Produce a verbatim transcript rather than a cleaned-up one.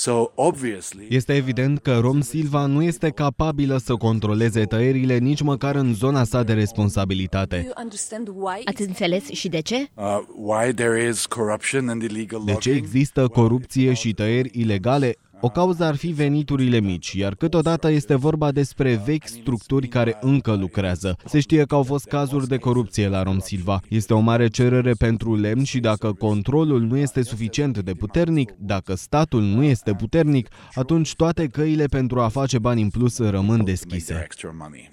Este evident că Rom Silva nu este capabilă să controleze tăierile nici măcar în zona sa de responsabilitate. Ați înțeles și de ce? De ce există corupție și tăieri ilegale? O cauză ar fi veniturile mici, iar câteodată este vorba despre vechi structuri care încă lucrează. Se știe că au fost cazuri de corupție la Rom Silva. Este o mare cerere pentru lemn și dacă controlul nu este suficient de puternic, dacă statul nu este puternic, atunci toate căile pentru a face bani în plus rămân deschise.